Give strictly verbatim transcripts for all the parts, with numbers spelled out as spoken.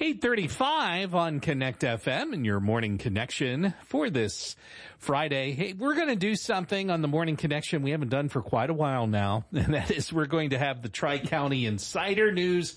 eight thirty-five on Connect F M and your morning connection for this Friday. Hey, we're going to do something on the morning connection we haven't done for quite a while now, and that is we're going to have the Tri-County Insider News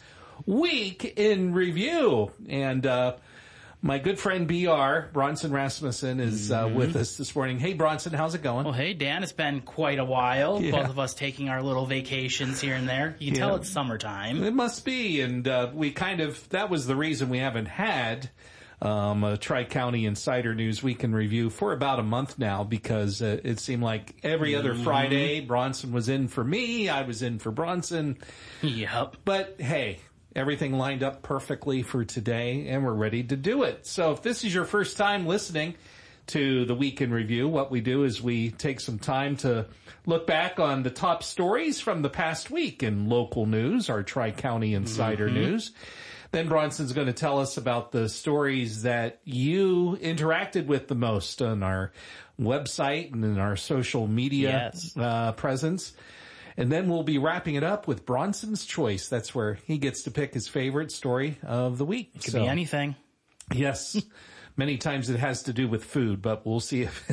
Week in Review. And uh my good friend B R, Bronson Rasmussen, is uh, mm-hmm. with us this morning. Hey, Bronson, how's it going? Well, hey, Dan, it's been quite a while. Yeah. Both of us taking our little vacations here and there. You can yeah. tell it's summertime. It must be, and uh, we kind of, that was the reason we haven't had um, a Tri-County Insider News Week in Review for about a month now, because uh, it seemed like every other mm-hmm. Friday, Bronson was in for me, I was in for Bronson. Yep. But hey, everything lined up perfectly for today, and we're ready to do it. So if this is your first time listening to the Week in Review, what we do is we take some time to look back on the top stories from the past week in local news, our Tri-County Insider mm-hmm. News. Then Bronson's going to tell us about the stories that you interacted with the most on our website and in our social media yes. uh, presence. And then we'll be wrapping it up with Bronson's Choice. That's where he gets to pick his favorite story of the week. It could so, be anything. Yes. Many times it has to do with food, but we'll see if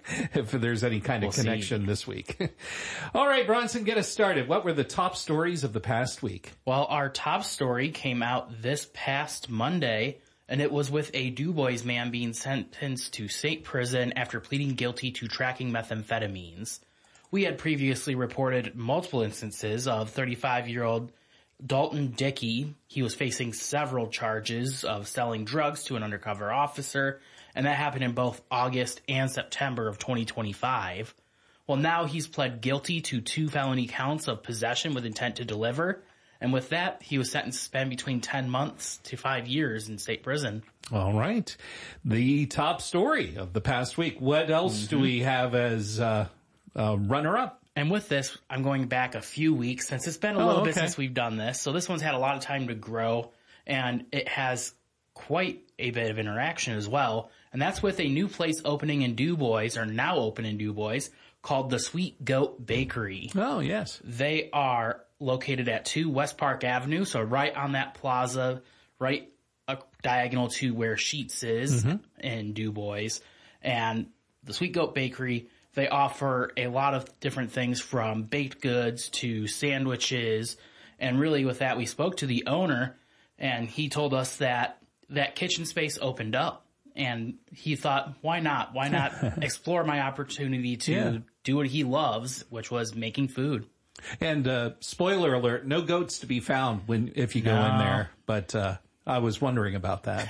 if there's any kind of we'll connection see. This week. All right, Bronson, get us started. What were the top stories of the past week? Well, our top story came out this past Monday, and it was with a DuBois man being sentenced to state prison after pleading guilty to tracking methamphetamines. We had previously reported multiple instances of thirty-five-year-old Dalton Dickey. He was facing several charges of selling drugs to an undercover officer, and that happened in both August and September of twenty twenty-five. Well, now he's pled guilty to two felony counts of possession with intent to deliver, and with that, he was sentenced to spend between ten months to five years in state prison. All right. The top story of the past week. What else mm-hmm. do we have as uh Uh, runner-up? And with this, I'm going back a few weeks since it's been a oh, little okay. bit since we've done this. So this one's had a lot of time to grow, and it has quite a bit of interaction as well. And that's with a new place opening in DuBois, or now open in DuBois, called the Sweet Goat Bakery. Oh, yes. They are located at two West Park Avenue, so right on that plaza, right uh, diagonal to where Sheetz is mm-hmm. in DuBois. And the Sweet Goat Bakery, they offer a lot of different things from baked goods to sandwiches. And really with that, we spoke to the owner, and he told us that that kitchen space opened up, and he thought, why not? Why not explore my opportunity to yeah. do what he loves, which was making food. And uh, spoiler alert, no goats to be found when if you go no. in there. But uh, I was wondering about that.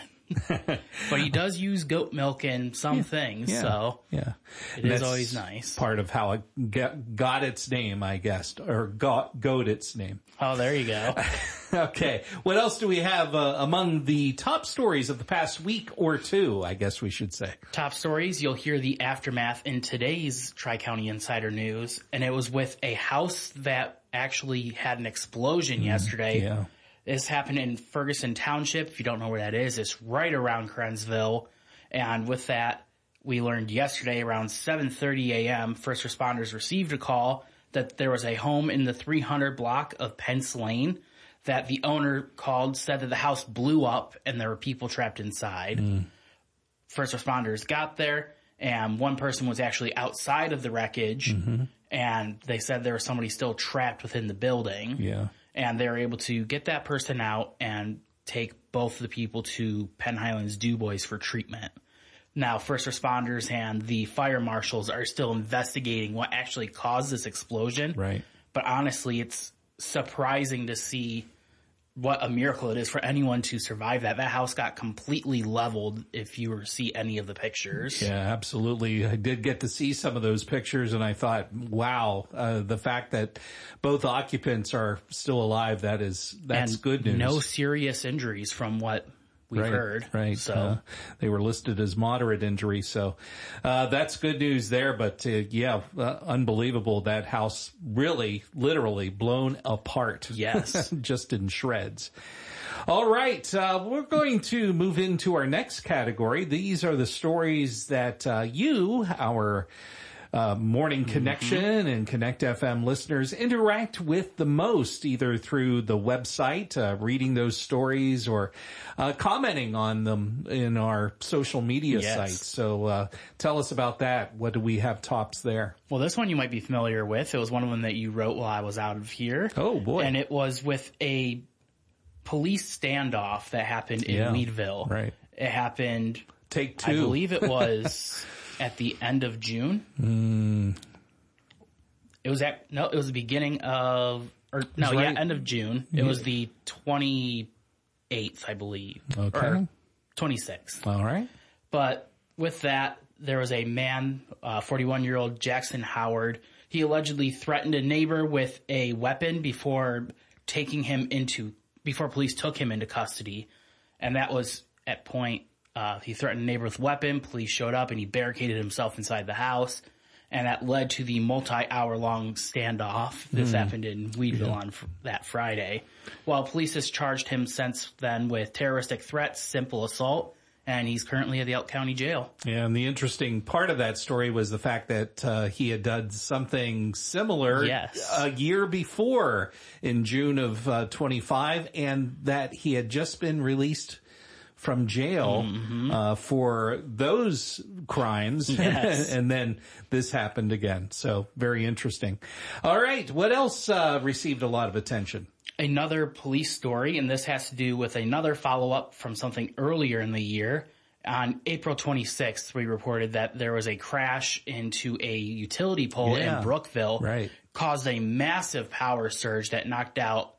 But he does use goat milk in some yeah, things, yeah, so yeah. it is always nice. Part of how it get, got its name, I guess, or got, goat its name. Oh, there you go. Okay. What else do we have uh, among the top stories of the past week or two, I guess we should say? Top stories, you'll hear the aftermath in today's Tri-County Insider News, and it was with a house that actually had an explosion mm, yesterday. Yeah. This happened in Ferguson Township. If you don't know where that is, it's right around Krentsville. And with that, we learned yesterday around seven thirty a.m., first responders received a call that there was a home in the three hundred block of Pence Lane that the owner called, said that the house blew up and there were people trapped inside. Mm. First responders got there, and one person was actually outside of the wreckage, mm-hmm. and they said there was somebody still trapped within the building. Yeah. And they were able to get that person out and take both of the people to Penn Highlands DuBois for treatment. Now, first responders and the fire marshals are still investigating what actually caused this explosion. Right. But honestly, it's surprising to see what a miracle it is for anyone to survive that. That house got completely leveled if you were to see any of the pictures. Yeah, absolutely. I did get to see some of those pictures, and I thought, wow, uh, the fact that both occupants are still alive, that is, that's and good news. No serious injuries from what we've right, heard. Right. So uh, they were listed as moderate injury. So, uh, that's good news there. But, uh, yeah, uh, unbelievable. That house really, literally blown apart. Yes. Just in shreds. All right. Uh, we're going to move into our next category. These are the stories that, uh, you, our uh, Morning Connection mm-hmm. and Connect F M listeners interact with the most, either through the website, uh, reading those stories, or uh, commenting on them in our social media yes. sites. So uh, tell us about that. What do we have tops there? Well, this one you might be familiar with. It was one of them that you wrote while I was out of here. Oh, boy. And it was with a police standoff that happened in yeah, Weedville. Right. It happened, Take two. I believe it was at the end of June. Mm. It was at, no, it was the beginning of, or no, right. yeah, end of June. It yeah. was the twenty-eighth, I believe. Okay. Or twenty-sixth. All right. But with that, there was a man, uh, forty-one-year-old Jackson Howard. He allegedly threatened a neighbor with a weapon before taking him into, before police took him into custody. And that was at point, uh, he threatened a neighbor with a weapon. Police showed up and he barricaded himself inside the house. And that led to the multi-hour long standoff. This mm. happened in Weedville yeah. on fr- that Friday. While police has charged him since then with terroristic threats, simple assault, and he's currently at the Elk County Jail. Yeah, and the interesting part of that story was the fact that uh, he had done something similar yes. a year before in June of uh, twenty-five, and that he had just been released from jail mm-hmm. uh, for those crimes. Yes. And then this happened again. So very interesting. All right. What else uh, received a lot of attention? Another police story, and this has to do with another follow-up from something earlier in the year. On April twenty-sixth, we reported that there was a crash into a utility pole yeah. in Brookville. Right. Caused a massive power surge that knocked out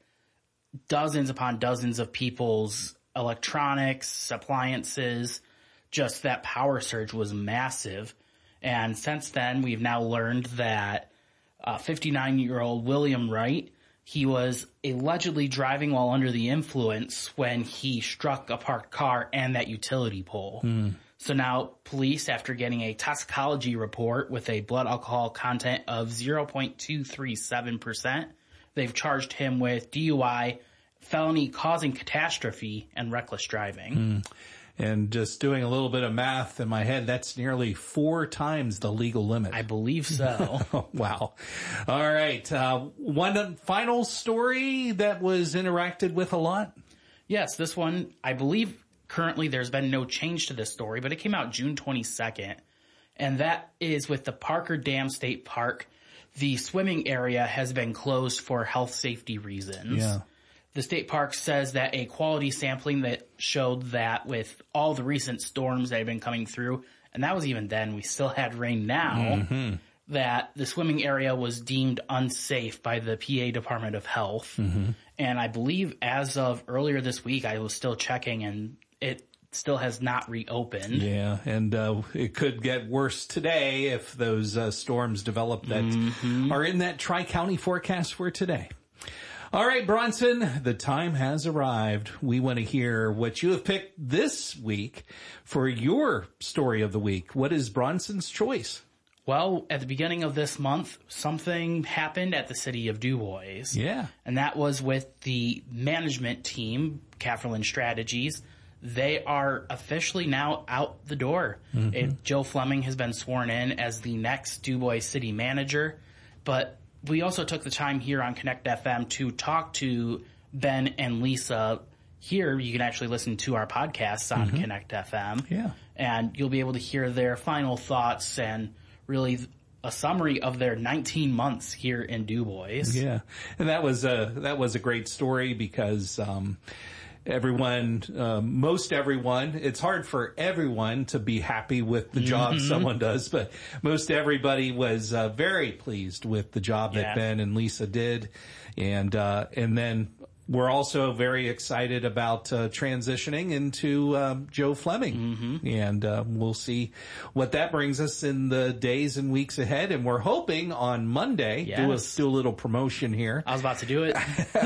dozens upon dozens of people's electronics, appliances. Just that power surge was massive. And since then, we've now learned that uh, fifty-nine-year-old William Wright, he was allegedly driving while under the influence when he struck a parked car and that utility pole. Hmm. So now police, after getting a toxicology report with a blood alcohol content of zero point two three seven percent, they've charged him with D U I, felony causing catastrophe, and reckless driving. Hmm. And just doing a little bit of math in my head, that's nearly four times the legal limit. I believe so. Wow. All right. Uh, one final story that was interacted with a lot? Yes, this one, I believe currently there's been no change to this story, but it came out June twenty-second. And that is with the Parker Dam State Park. The swimming area has been closed for health safety reasons. Yeah. The state park says that a quality sampling that showed that with all the recent storms that have been coming through, and that was even then, we still had rain now, mm-hmm. that the swimming area was deemed unsafe by the P A Department of Health. Mm-hmm. And I believe as of earlier this week, I was still checking, and it still has not reopened. Yeah, and uh, it could get worse today if those uh, storms develop that mm-hmm. are in that Tri-County forecast for today. All right, Bronson, the time has arrived. We want to hear what you have picked this week for your story of the week. What is Bronson's choice? Well, at the beginning of this month, something happened at the city of DuBois. Yeah. And that was with the management team, Kafferland Strategies. They are officially now out the door. Mm-hmm. It, Joe Fleming has been sworn in as the next DuBois city manager, but we also took the time here on Connect F M to talk to Ben and Lisa. Here, you can actually listen to our podcasts on mm-hmm. Connect F M. Yeah. And you'll be able to hear their final thoughts and really a summary of their nineteen months here in DuBois. Yeah. And that was a, that was a great story because, um, everyone, uh, most everyone, it's hard for everyone to be happy with the job mm-hmm. someone does, but most everybody was uh, very pleased with the job that yeah. Ben and Lisa did. And, uh, and then we're also very excited about uh, transitioning into um, Joe Fleming. Mm-hmm. And uh, we'll see what that brings us in the days and weeks ahead. And we're hoping on Monday, yes. do, a, do a little promotion here. I was about to do it.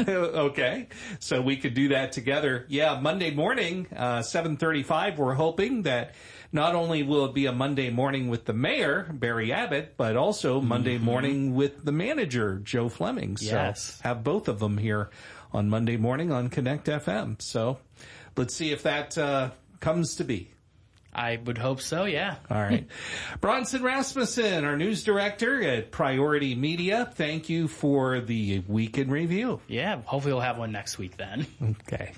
Okay. So we could do that together. Yeah, Monday morning, uh, seven thirty-five, we're hoping that not only will it be a Monday morning with the mayor, Barry Abbott, but also Monday mm-hmm. morning with the manager, Joe Fleming. So yes. have both of them here on Monday morning on Connect F M. So let's see if that uh, comes to be. I would hope so, yeah. All right. Bronson Rasmussen, our news director at Priority Media, thank you for the Week in Review. Yeah, hopefully we'll have one next week then. Okay.